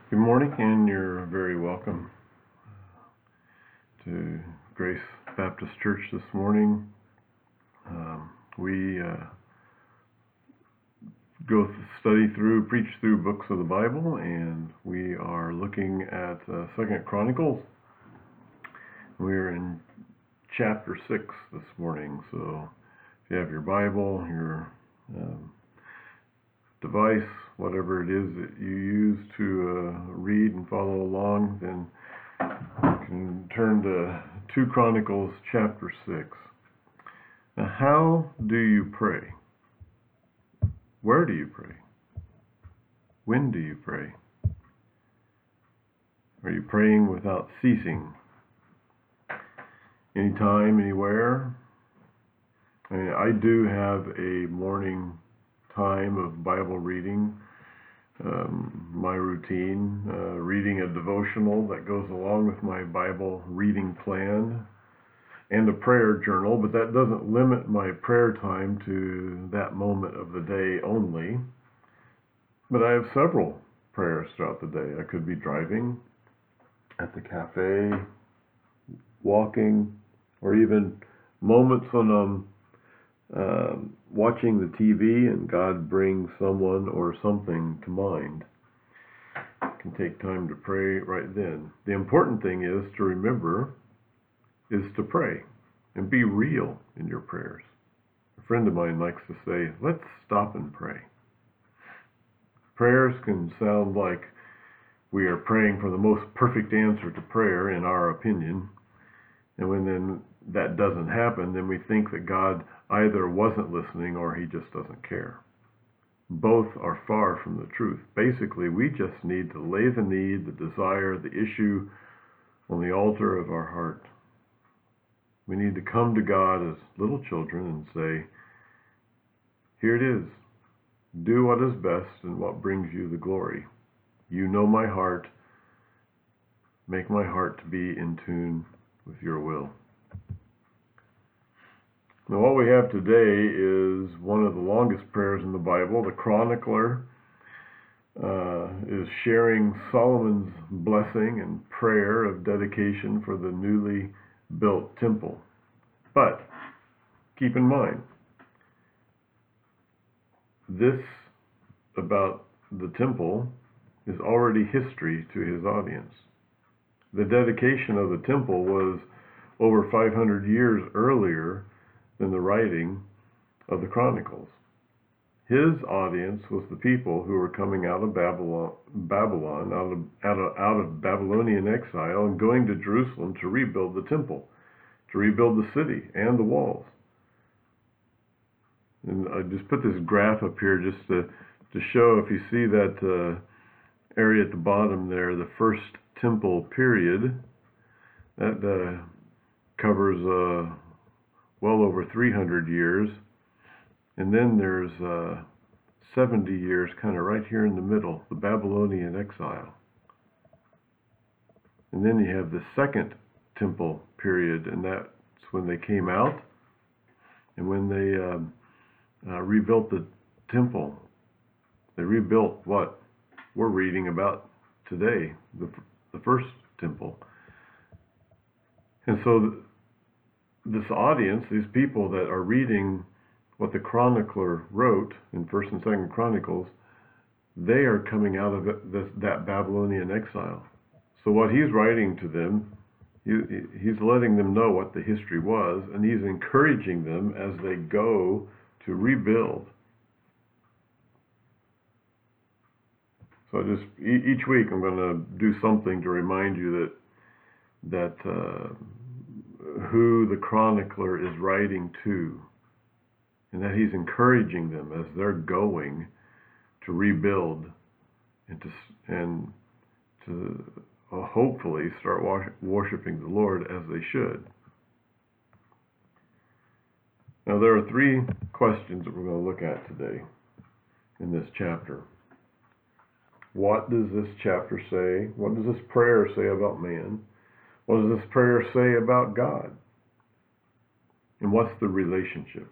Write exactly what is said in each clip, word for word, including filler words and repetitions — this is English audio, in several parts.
Good morning, and you're very welcome to Grace Baptist Church this morning. Um, we uh, go th- study through, preach through books of the Bible, and we are looking at uh, Second Chronicles. We're in chapter six this morning, so if you have your Bible, your um, device, whatever it is that you use to uh, read and follow along, then you can turn to Second Chronicles chapter six. Now, how do you pray? Where do you pray? When do you pray? Are you praying without ceasing? Anytime, anywhere? I mean, I do have a morning time of Bible reading. Um, my routine, uh, reading a devotional that goes along with my Bible reading plan, and a prayer journal, but that doesn't limit my prayer time to that moment of the day only. But I have several prayers throughout the day. I could be driving, at the cafe, walking, or even moments when I'm Um, watching the T V and God brings someone or something to mind. I can take time to pray right then. The important thing is to remember is to pray and be real in your prayers. A friend of mine likes to say, let's stop and pray. Prayers can sound like we are praying for the most perfect answer to prayer in our opinion. And when then that doesn't happen, then we think that God either wasn't listening or he just doesn't care. Both are far from the truth. Basically, we just need to lay the need, the desire, the issue on the altar of our heart. We need to come to God as little children and say, here it is. Do what is best and what brings you the glory. You know my heart. Make my heart to be in tune with your will. Now, what we have today is one of the longest prayers in the Bible. The chronicler uh, is sharing Solomon's blessing and prayer of dedication for the newly built temple. But keep in mind, this about the temple is already history to his audience. The dedication of the temple was over five hundred years earlier than the writing of the Chronicles. His audience was the people who were coming out of Babylon, Babylon out of, out of, out of Babylonian exile and going to Jerusalem to rebuild the temple, to rebuild the city and the walls. And I just put this graph up here just to, to show, if you see that uh, area at the bottom there, the first temple period, that uh, covers uh, well over three hundred years, and then there's uh, seventy years kind of right here in the middle, the Babylonian exile. And then you have the second temple period, and that's when they came out, and when they um, uh, rebuilt the temple. They rebuilt what we're reading about today, the, the first temple. And so th- this audience, these people that are reading what the chronicler wrote in First and Second Chronicles, they are coming out of it, this, that Babylonian exile. So what he's writing to them, he, he's letting them know what the history was, and he's encouraging them as they go to rebuild. So just each week I'm going to do something to remind you that that uh, who the chronicler is writing to, and that he's encouraging them as they're going to rebuild and to and to uh, hopefully start worshiping the Lord as they should. Now, there are three questions that we're going to look at today in this chapter. What does this chapter say? What does this prayer say about man? What does this prayer say about God? And what's the relationship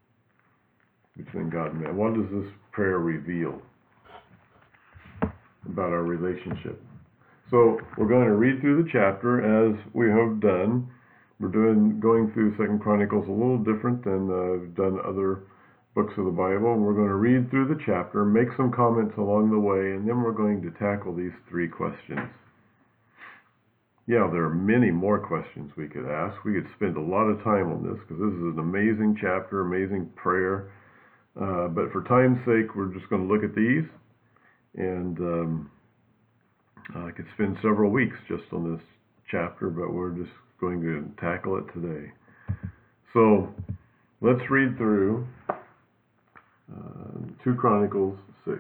between God and man? What does this prayer reveal? about our relationship. So we're going to read through the chapter as we have done. We're doing going through Second Chronicles a little different than uh, we've done other books of the Bible. We're going to read through the chapter, make some comments along the way, and then we're going to tackle these three questions. Yeah, there are many more questions we could ask. We could spend a lot of time on this because this is an amazing chapter, amazing prayer. Uh, but for time's sake, we're just going to look at these, and um, I could spend several weeks just on this chapter, but we're just going to tackle it today. So let's read through uh, Second Chronicles six.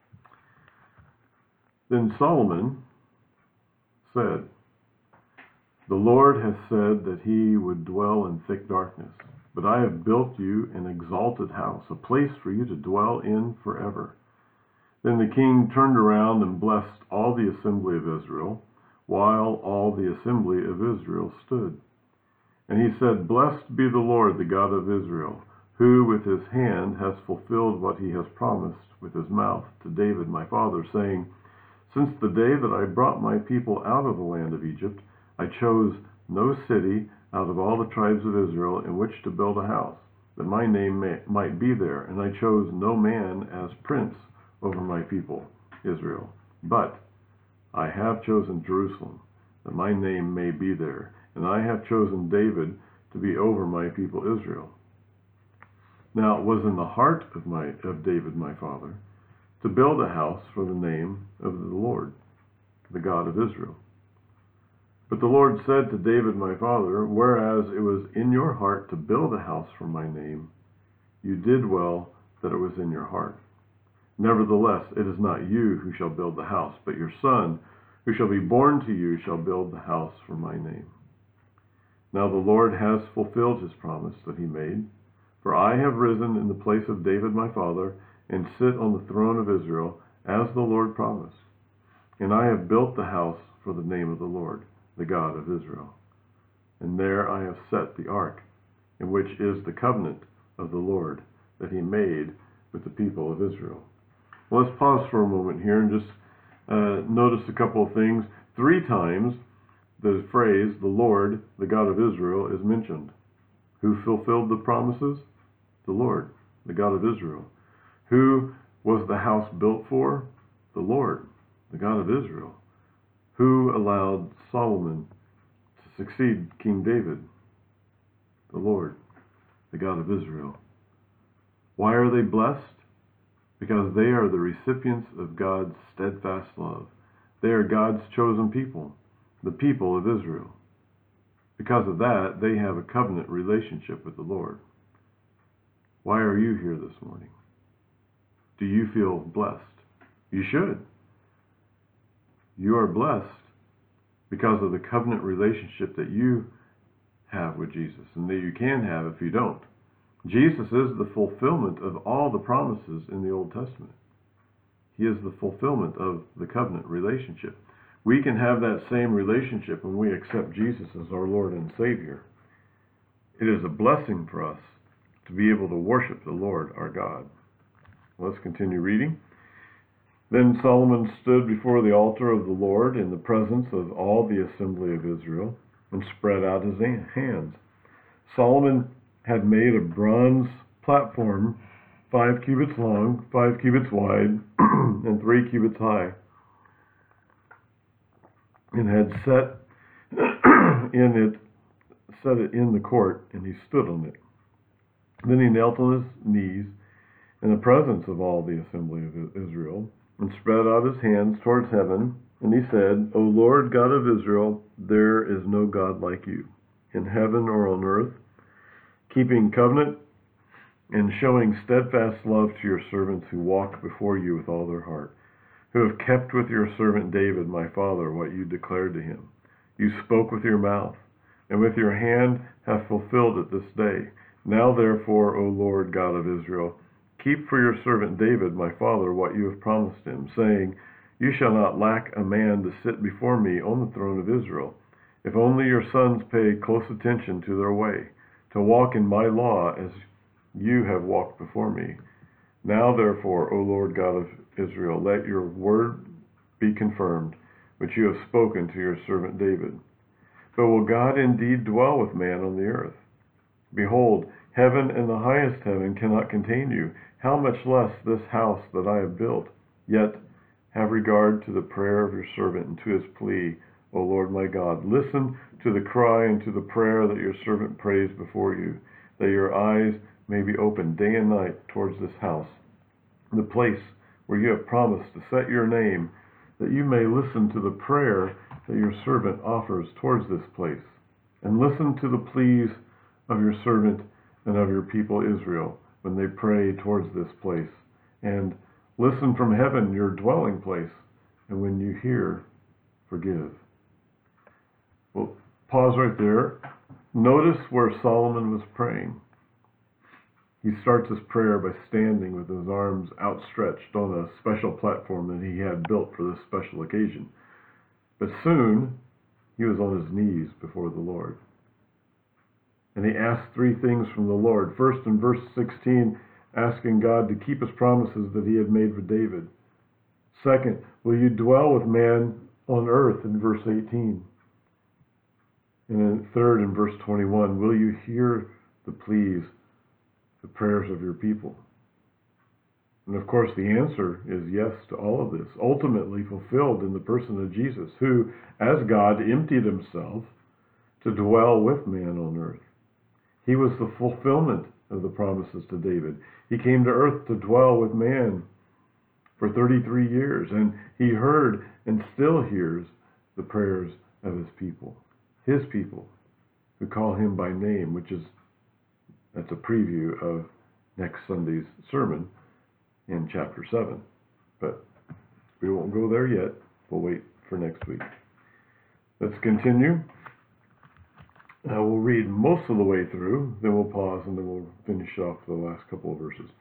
Then Solomon said, "The Lord has said that he would dwell in thick darkness, but I have built you an exalted house, a place for you to dwell in forever." Then the king turned around and blessed all the assembly of Israel, while all the assembly of Israel stood. And he said, "Blessed be the Lord, the God of Israel, who with his hand has fulfilled what he has promised with his mouth to David my father, saying, Since the day that I brought my people out of the land of Egypt, I chose no city out of all the tribes of Israel in which to build a house, that my name may, might be there, and I chose no man as prince over my people Israel. But I have chosen Jerusalem, that my name may be there, and I have chosen David to be over my people Israel. Now it was in the heart of my of David my father to build a house for the name of the Lord, the God of Israel. But the Lord said to David my father, Whereas it was in your heart to build a house for my name, you did well that it was in your heart. Nevertheless, it is not you who shall build the house, but your son, who shall be born to you, shall build the house for my name. Now the Lord has fulfilled his promise that he made, for I have risen in the place of David my father, and sit on the throne of Israel, as the Lord promised. And I have built the house for the name of the Lord, the God of Israel. And there I have set the ark, in which is the covenant of the Lord that he made with the people of Israel. Well, let's pause for a moment here and just uh, notice a couple of things. Three times the phrase, the Lord, the God of Israel, is mentioned. Who fulfilled the promises? The Lord, the God of Israel. Who was the house built for? The Lord, the God of Israel. Who allowed Solomon to succeed King David? The Lord, the God of Israel. Why are they blessed? Because they are the recipients of God's steadfast love. They are God's chosen people, the people of Israel. Because of that, they have a covenant relationship with the Lord. Why are you here this morning? Do you feel blessed? You should. You are blessed because of the covenant relationship that you have with Jesus, and that you can have if you don't. Jesus is the fulfillment of all the promises in the Old Testament. He is the fulfillment of the covenant relationship. We can have that same relationship when we accept Jesus as our Lord and Savior. It is a blessing for us to be able to worship the Lord our God. Let's continue reading. Then Solomon stood before the altar of the Lord in the presence of all the assembly of Israel and spread out his hands. Solomon had made a bronze platform five cubits long, five cubits wide, and three cubits high, and had set in it, set it in the court, and he stood on it. Then he knelt on his knees in the presence of all the assembly of Israel, and spread out his hands towards heaven, and he said, O Lord God of Israel, there is no God like you, in heaven or on earth, keeping covenant and showing steadfast love to your servants who walk before you with all their heart, who have kept with your servant David, my father, what you declared to him. You spoke with your mouth, and with your hand have fulfilled it this day. Now therefore, O Lord God of Israel, keep for your servant David, my father, what you have promised him, saying, You shall not lack a man to sit before me on the throne of Israel, if only your sons pay close attention to their way, to walk in my law as you have walked before me. Now therefore, O Lord God of Israel, let your word be confirmed, which you have spoken to your servant David. But will God indeed dwell with man on the earth? Behold, heaven and the highest heaven cannot contain you. How much less this house that I have built? Yet have regard to the prayer of your servant and to his plea, O Lord my God. Listen to the cry and to the prayer that your servant prays before you, that your eyes may be opened day and night towards this house, the place where you have promised to set your name, that you may listen to the prayer that your servant offers towards this place, and listen to the pleas of your servant and of your people Israel when they pray towards this place, and listen from heaven, your dwelling place, and when you hear, forgive. Well, pause right there. Notice where Solomon was praying. He starts his prayer by standing with his arms outstretched on a special platform that he had built for this special occasion. But soon, he was on his knees before the Lord. And he asked three things from the Lord. First, in verse sixteen, asking God to keep his promises that he had made with David. Second, will you dwell with man on earth, in verse eighteen. And then third, in verse twenty-one, will you hear the pleas, the prayers of your people? And of course, the answer is yes to all of this, ultimately fulfilled in the person of Jesus, who, as God, emptied himself to dwell with man on earth. He was the fulfillment of the promises to David. He came to earth to dwell with man for thirty-three years, and he heard and still hears the prayers of his people, his people, who call him by name, which is, that's a preview of next Sunday's sermon in chapter seven. But we won't go there yet. We'll wait for next week. Let's continue. Uh, we'll read most of the way through, then we'll pause, and then we'll finish off the last couple of verses.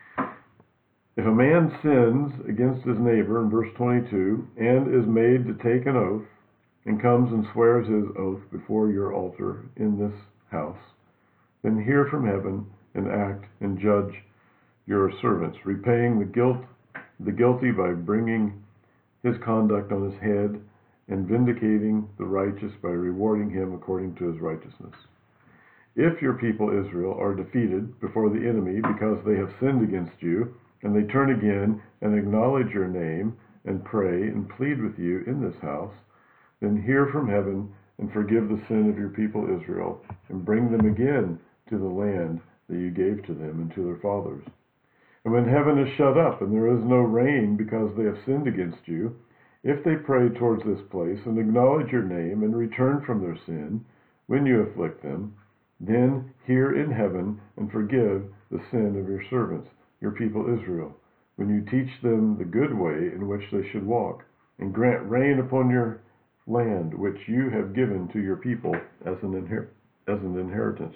If a man sins against his neighbor, in verse twenty-two, and is made to take an oath, and comes and swears his oath before your altar in this house, then hear from heaven and act and judge your servants, repaying the guilt, the guilty by bringing his conduct on his head, and vindicating the righteous by rewarding him according to his righteousness. If your people Israel are defeated before the enemy because they have sinned against you, and they turn again and acknowledge your name, and pray and plead with you in this house, then hear from heaven and forgive the sin of your people Israel, and bring them again to the land that you gave to them and to their fathers. And when heaven is shut up, and there is no rain because they have sinned against you, if they pray towards this place, and acknowledge your name, and return from their sin, when you afflict them, then hear in heaven, and forgive the sin of your servants, your people Israel, when you teach them the good way in which they should walk, and grant rain upon your land, which you have given to your people as an, inher- as an inheritance.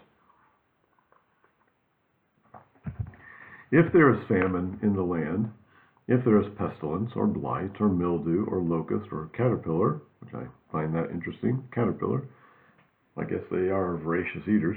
If there is famine in the land, if there is pestilence, or blight, or mildew, or locust, or caterpillar, which I find that interesting, caterpillar, I guess they are voracious eaters.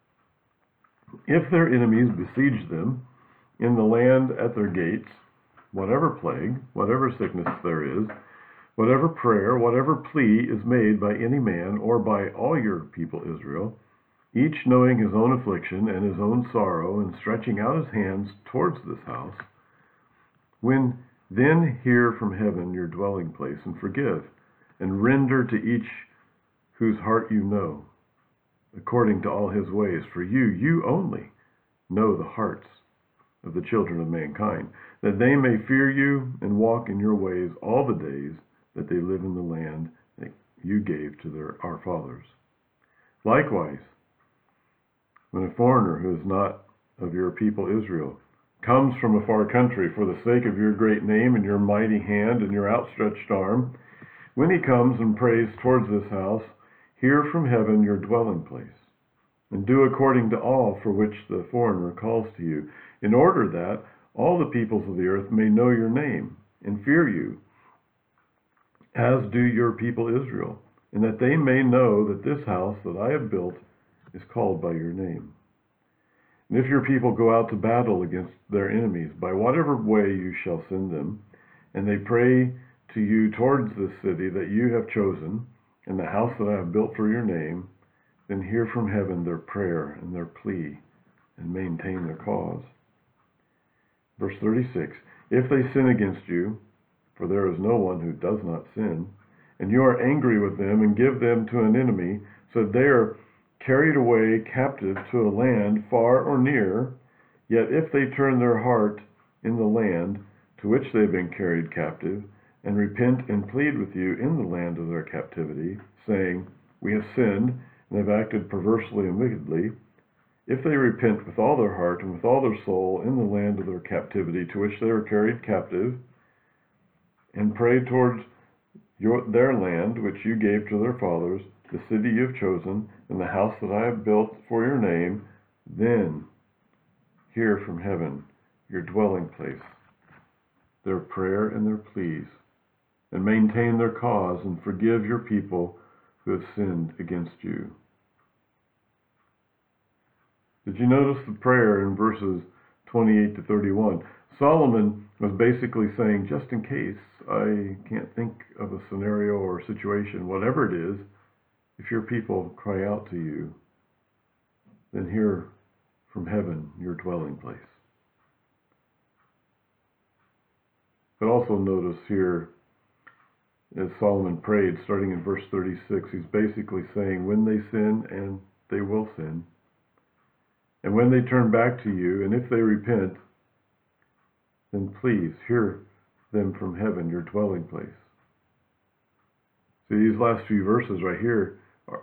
If their enemies besiege them in the land at their gates, whatever plague, whatever sickness there is, whatever prayer, whatever plea is made by any man or by all your people Israel, each knowing his own affliction and his own sorrow, and stretching out his hands towards this house, when then hear from heaven your dwelling place, and forgive, and render to each whose heart you know, according to all his ways. For you, you only, know the hearts of the children of mankind, that they may fear you and walk in your ways all the days that they live in the land that you gave to their, our fathers. Likewise, when a foreigner who is not of your people Israel comes from a far country for the sake of your great name and your mighty hand and your outstretched arm, when he comes and prays towards this house, hear from heaven your dwelling place, and do according to all for which the foreigner calls to you, in order that all the peoples of the earth may know your name and fear you, as do your people Israel, and that they may know that this house that I have built is called by your name. And if your people go out to battle against their enemies, by whatever way you shall send them, and they pray to you towards this city that you have chosen, and the house that I have built for your name, then hear from heaven their prayer and their plea, and maintain their cause. Verse thirty-six, if they sin against you, for there is no one who does not sin, and you are angry with them and give them to an enemy, so that they are carried away captive to a land far or near, yet if they turn their heart in the land to which they have been carried captive, and repent and plead with you in the land of their captivity, saying, we have sinned and have acted perversely and wickedly, if they repent with all their heart and with all their soul in the land of their captivity to which they were carried captive, and pray towards your, their land which you gave to their fathers, the city you have chosen, and the house that I have built for your name, then hear from heaven, your dwelling place, their prayer and their pleas, and maintain their cause, and forgive your people who have sinned against you. Did you notice the prayer in verses twenty-eight to thirty-one? Solomon was basically saying, just in case I can't think of a scenario or a situation, whatever it is, if your people cry out to you, then hear from heaven your dwelling place. But also notice here, as Solomon prayed, starting in verse thirty-six, he's basically saying, when they sin, and they will sin, and when they turn back to you, and if they repent, then please hear them from heaven, your dwelling place. See, these last few verses right here, are,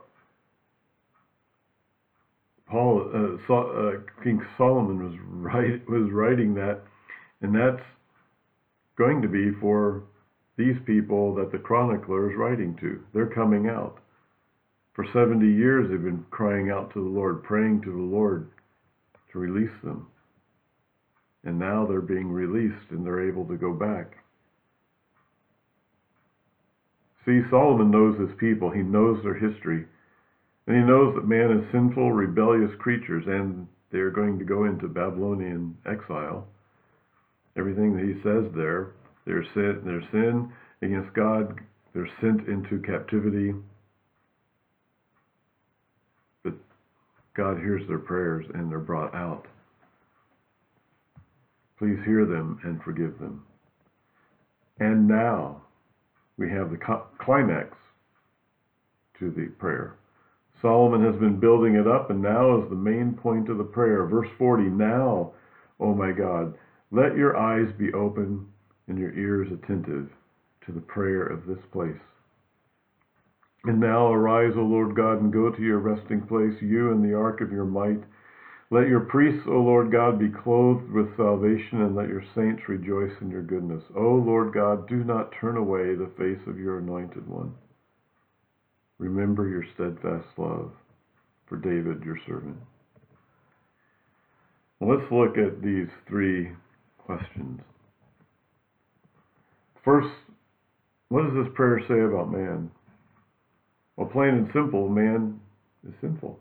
Paul, uh, so, uh, King Solomon was, write, was writing that, and that's going to be for these people that the chronicler is writing to. They're coming out. For seventy years they've been crying out to the Lord, praying to the Lord to release them. And now they're being released and they're able to go back. See, Solomon knows his people. He knows their history. And he knows that man is sinful, rebellious creatures, and they're going to go into Babylonian exile. Everything that he says there, their sin, their sin against God, they're sent into captivity. But God hears their prayers and they're brought out. Please hear them and forgive them. And now we have the climax to the prayer. Solomon has been building it up, and now is the main point of the prayer. Verse forty, now, O my God, let your eyes be open and your ears attentive to the prayer of this place. And now arise, O Lord God, and go to your resting place, you and the ark of your might. Let your priests, O Lord God, be clothed with salvation, and let your saints rejoice in your goodness. O Lord God, do not turn away the face of your anointed one. Remember your steadfast love for David, your servant. Well, let's look at these three questions. First, what does this prayer say about man? Well, plain and simple, man is sinful.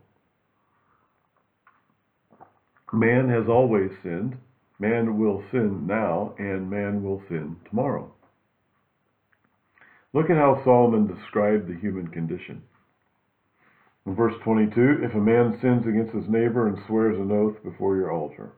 Man has always sinned. Man will sin now, and man will sin tomorrow. Look at how Solomon described the human condition. In verse twenty-two, if a man sins against his neighbor and swears an oath before your altar.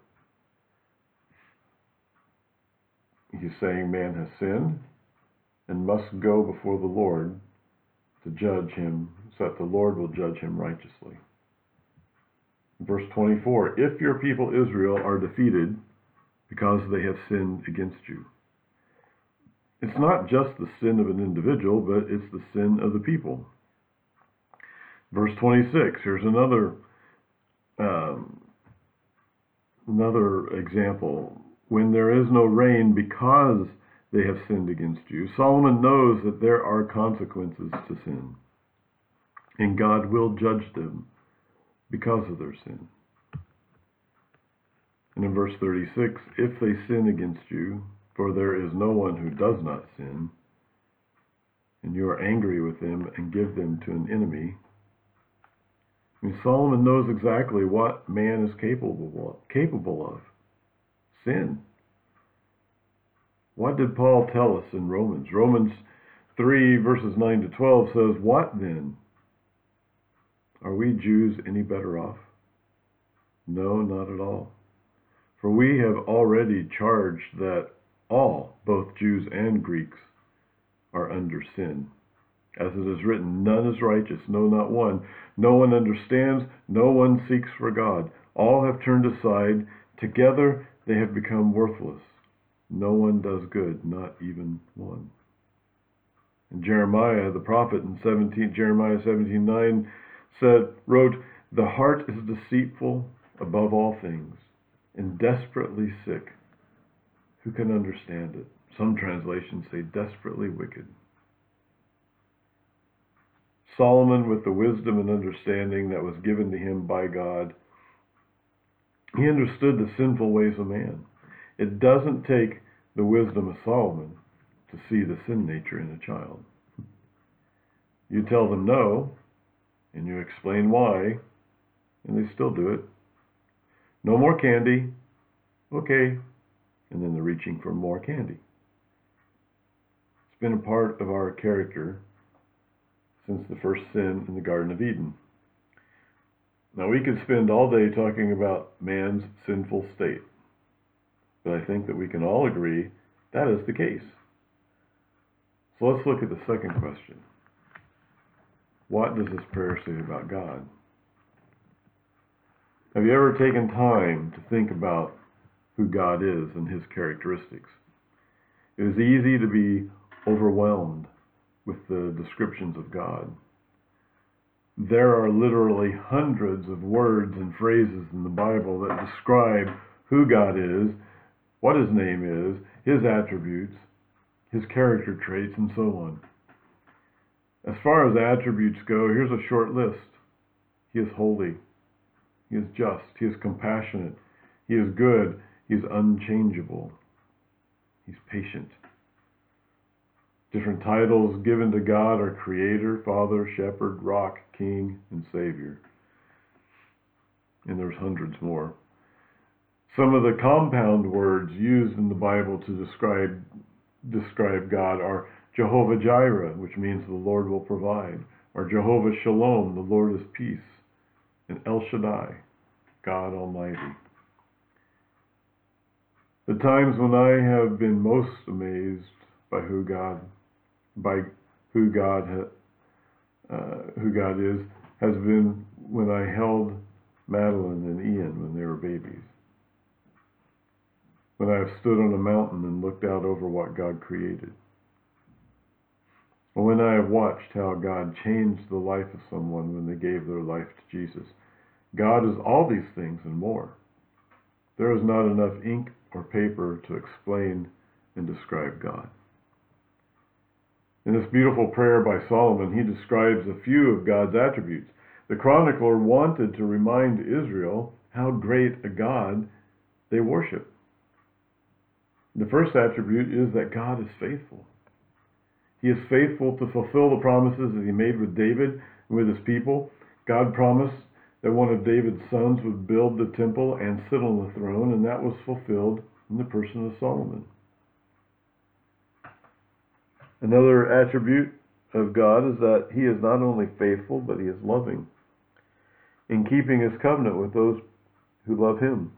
He's saying man has sinned and must go before the Lord to judge him, so that the Lord will judge him righteously. Verse twenty-four, if your people Israel are defeated because they have sinned against you. It's not just the sin of an individual, but it's the sin of the people. Verse twenty-six, here's another um, another example. When there is no rain because they have sinned against you. Solomon knows that there are consequences to sin, and God will judge them because of their sin. And in verse thirty-six, if they sin against you, for there is no one who does not sin, and you are angry with them and give them to an enemy. I mean, Solomon knows exactly what man is capable of, capable of. Sin. What did Paul tell us in Romans? Romans three, verses nine to twelve says, "What then? Are we Jews any better off? No, not at all. For we have already charged that all, both Jews and Greeks, are under sin. As it is written, none is righteous, no, not one. No one understands, no one seeks for God. All have turned aside. Together they have become worthless. No one does good, not even one." And Jeremiah, the prophet, in seventeen, Jeremiah seventeen nine, said, wrote, "The heart is deceitful above all things, and desperately sick. Who can understand it?" Some translations say desperately wicked. Solomon, with the wisdom and understanding that was given to him by God, he understood the sinful ways of man. It doesn't take the wisdom of Solomon to see the sin nature in a child. You tell them no, and you explain why, and they still do it. No more candy. Okay. And then they're reaching for more candy. It's been a part of our character since the first sin in the Garden of Eden. Now, we could spend all day talking about man's sinful state, but I think that we can all agree that is the case. So let's look at the second question. What does this prayer say about God? Have you ever taken time to think about who God is and his characteristics? It is easy to be overwhelmed with the descriptions of God. There are literally hundreds of words and phrases in the Bible that describe who God is, what his name is, his attributes, his character traits, and so on. As far as attributes go, here's a short list. He is holy. He is just. He is compassionate. He is good. He is unchangeable. He's patient. Different titles given to God are Creator, Father, Shepherd, Rock, King, and Savior. And there's hundreds more. Some of the compound words used in the Bible to describe describe God are Jehovah Jireh, which means the Lord will provide, or Jehovah Shalom, the Lord is peace, and El Shaddai, God Almighty. The times when I have been most amazed by who God, by who God, ha, uh, who God is, has been when I held Madeline and Ian when they were babies. When I have stood on a mountain and looked out over what God created. Or when I have watched how God changed the life of someone when they gave their life to Jesus. God is all these things and more. There is not enough ink or paper to explain and describe God. In this beautiful prayer by Solomon, he describes a few of God's attributes. The chronicler wanted to remind Israel how great a God they worship. The first attribute is that God is faithful. He is faithful to fulfill the promises that he made with David and with his people. God promised that one of David's sons would build the temple and sit on the throne, and that was fulfilled in the person of Solomon. Another attribute of God is that he is not only faithful, but he is loving, in keeping his covenant with those who love him.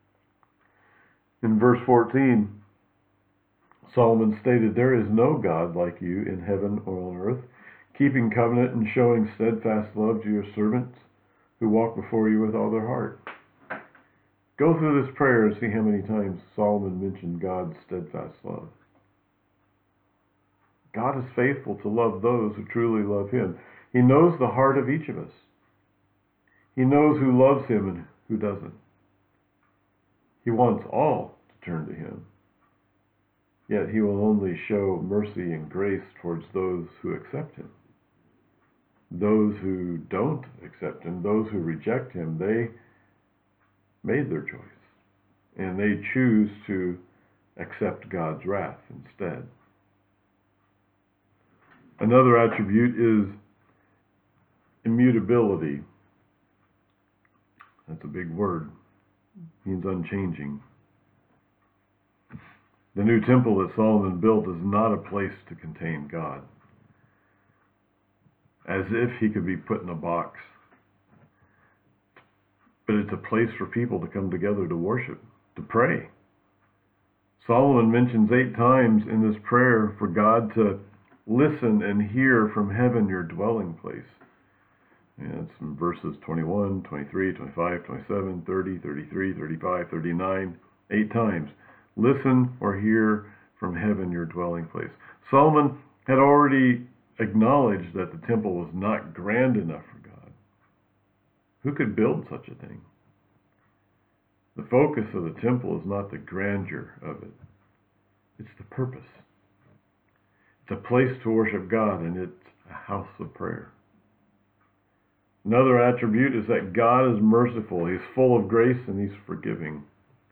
In verse fourteen, Solomon stated, "There is no God like you in heaven or on earth, keeping covenant and showing steadfast love to your servants who walk before you with all their heart." Go through this prayer and see how many times Solomon mentioned God's steadfast love. God is faithful to love those who truly love him. He knows the heart of each of us. He knows who loves him and who doesn't. He wants all to turn to him. Yet he will only show mercy and grace towards those who accept him. Those who don't accept him, those who reject him, they made their choice. And they choose to accept God's wrath instead. Another attribute is immutability. That's a big word. It means unchanging. The new temple that Solomon built is not a place to contain God, as if he could be put in a box. But it's a place for people to come together to worship, to pray. Solomon mentions eight times in this prayer for God to listen and hear from heaven, your dwelling place. And it's in verses twenty-one, twenty-three, twenty-five, twenty-seven, thirty, thirty-three, thirty-five, thirty-nine, eight times. Listen or hear from heaven, your dwelling place. Solomon had already acknowledged that the temple was not grand enough for God. Who could build such a thing? The focus of the temple is not the grandeur of it. It's the purpose. It's a place to worship God, and it's a house of prayer. Another attribute is that God is merciful. He's full of grace and he's forgiving.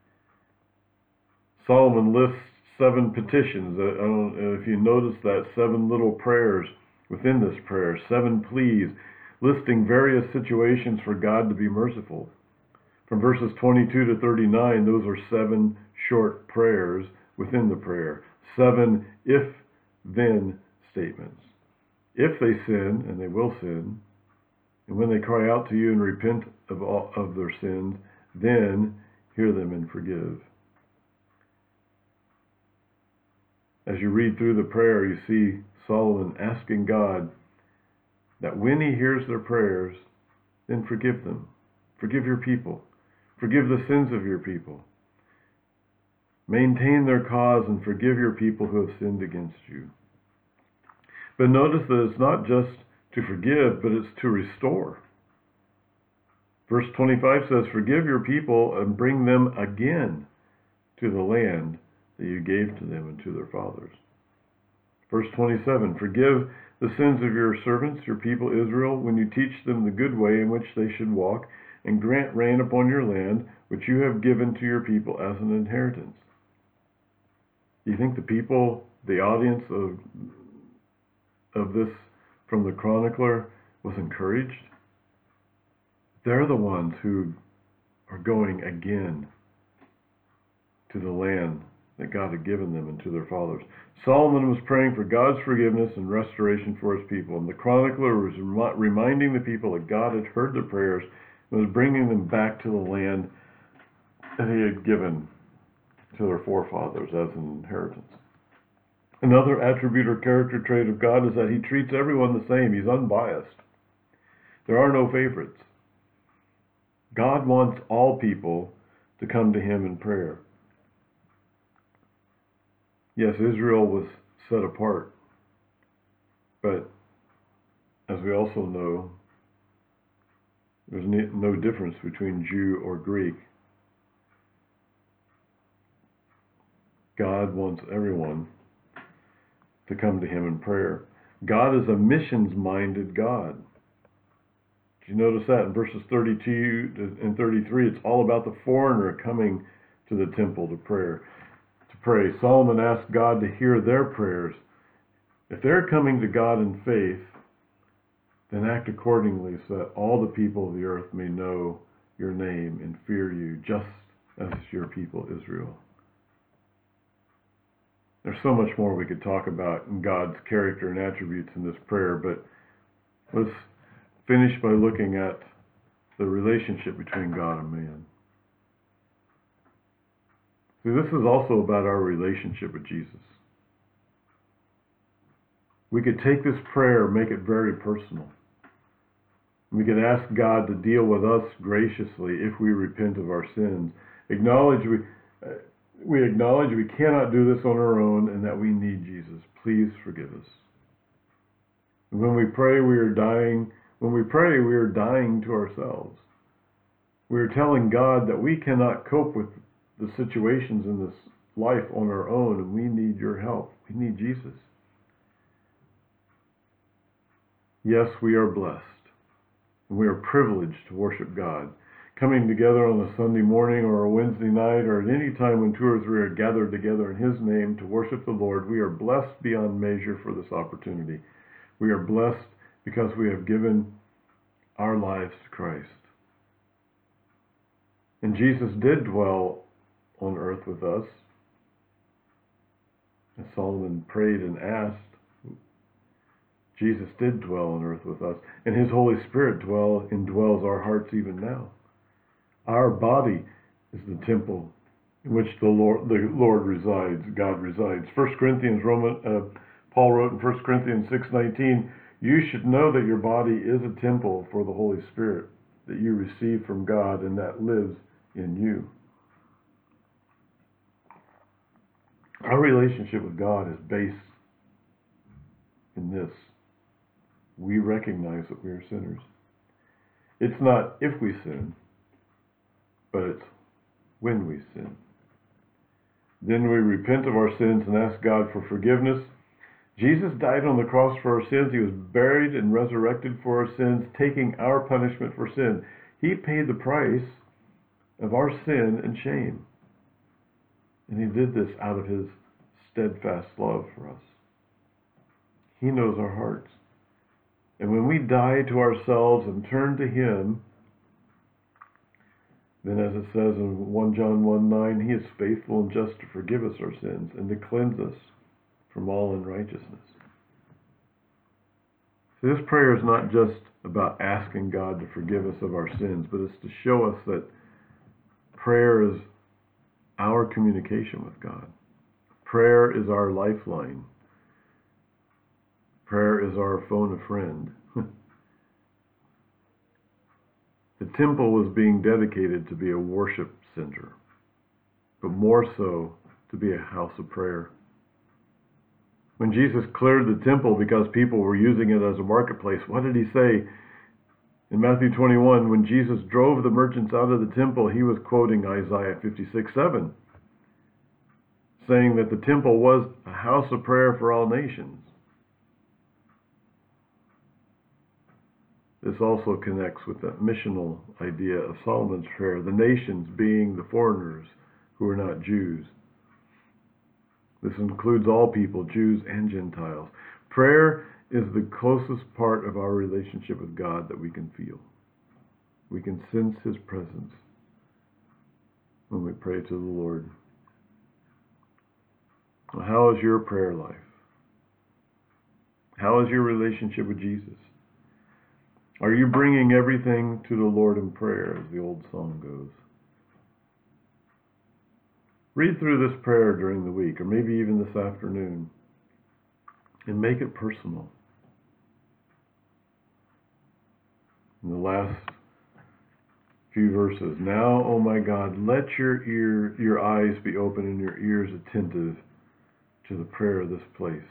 Solomon lists seven petitions. I don't know if you notice that, seven little prayers within this prayer, seven pleas, listing various situations for God to be merciful. From verses twenty-two to thirty-nine, those are seven short prayers within the prayer. Seven if-then statements. If they sin, and they will sin, and when they cry out to you and repent of all of their sins, then hear them and forgive. As you read through the prayer, you see Solomon asking God that when he hears their prayers, then forgive them. Forgive your people. Forgive the sins of your people. Maintain their cause and forgive your people who have sinned against you. But notice that it's not just to forgive, but it's to restore. Verse twenty-five says, forgive your people and bring them again to the land that you gave to them and to their fathers. Verse twenty-seven, forgive the sins of your servants, your people Israel, when you teach them the good way in which they should walk, and grant rain upon your land, which you have given to your people as an inheritance. Do you think the people, the audience of, of this from the chronicler was encouraged? They're the ones who are going again to the land that God had given them and to their fathers. Solomon was praying for God's forgiveness and restoration for his people, and the chronicler was rem- reminding the people that God had heard their prayers and was bringing them back to the land that he had given to their forefathers as an inheritance. Another attribute or character trait of God is that he treats everyone the same. He's unbiased. There are no favorites. God wants all people to come to him in prayer. Yes, Israel was set apart, but as we also know, there's no difference between Jew or Greek. God wants everyone to come to him in prayer. God is a missions-minded God. Did you notice that in verses thirty-two and thirty-three? It's all about the foreigner coming to the temple to prayer. To pray. Solomon asked God to hear their prayers. If they're coming to God in faith, then act accordingly so that all the people of the earth may know your name and fear you, just as your people Israel. There's so much more we could talk about in God's character and attributes in this prayer, but let's finish by looking at the relationship between God and man. See, this is also about our relationship with Jesus. We could take this prayer and make it very personal. We could ask God to deal with us graciously if we repent of our sins. Acknowledge we, uh, we acknowledge we cannot do this on our own and that we need Jesus. Please forgive us. And when we pray, we are dying. When we pray, we are dying to ourselves. We are telling God that we cannot cope with the situations in this life on our own, and we need your help. We need Jesus. Yes, we are blessed. We are privileged to worship God. Coming together on a Sunday morning or a Wednesday night or at any time when two or three are gathered together in his name to worship the Lord, we are blessed beyond measure for this opportunity. We are blessed because we have given our lives to Christ. And Jesus did dwell on earth with us. As Solomon prayed and asked, Jesus did dwell on earth with us, and his Holy Spirit dwell indwells our hearts even now. Our body is the temple in which the Lord, the Lord resides, God resides. First Corinthians, Roman, uh, Paul wrote in First Corinthians six nineteen, you should know that your body is a temple for the Holy Spirit that you receive from God and that lives in you. Our relationship with God is based in this. We recognize that we are sinners. It's not if we sin, but it's when we sin. Then we repent of our sins and ask God for forgiveness. Jesus died on the cross for our sins. He was buried and resurrected for our sins, taking our punishment for sin. He paid the price of our sin and shame. And he did this out of his steadfast love for us. He knows our hearts. And when we die to ourselves and turn to him, then as it says in First John one nine, he is faithful and just to forgive us our sins and to cleanse us from all unrighteousness. So this prayer is not just about asking God to forgive us of our sins, but it's to show us that prayer is our communication with God. Prayer is our lifeline. Prayer is our phone a friend. The temple was being dedicated to be a worship center, but more so to be a house of prayer. When Jesus cleared the temple because people were using it as a marketplace, what did he say? In Matthew twenty-one, when Jesus drove the merchants out of the temple, he was quoting Isaiah fifty-six seven, saying that the temple was a house of prayer for all nations. This also connects with that missional idea of Solomon's prayer, the nations being the foreigners who are not Jews. This includes all people, Jews and Gentiles. Prayer is the closest part of our relationship with God that we can feel. We can sense his presence when we pray to the Lord. Well, how is your prayer life? How is your relationship with Jesus? Are you bringing everything to the Lord in prayer, as the old song goes? Read through this prayer during the week, or maybe even this afternoon, and make it personal. In the last few verses, now, O my God, let your ear, your eyes be open and your ears attentive to the prayer of this place,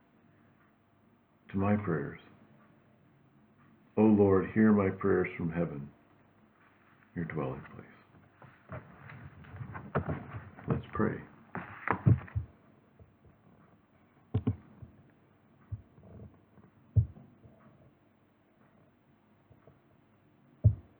to my prayers. O Lord, hear my prayers from heaven, your dwelling place. Let's pray.